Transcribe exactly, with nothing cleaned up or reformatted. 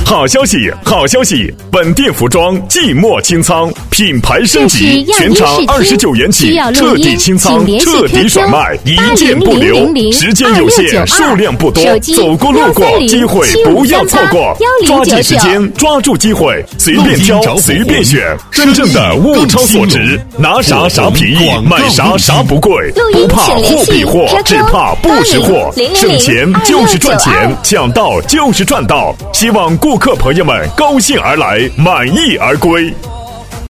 好消息，好消息！本店服装季末清仓，品牌升级，全场二十九元起，彻底清仓，彻底甩卖，一件不留，时间有限，数量不多，走过路过，机会不要错过，抓紧时间，抓住机会，随便挑，随便选，真正的物超所值，拿啥啥便宜，买啥啥不贵，不怕货比货，只怕不识货，省钱就是赚钱，抢到就是赚到，希望顾客朋友们高兴而来，满意而归。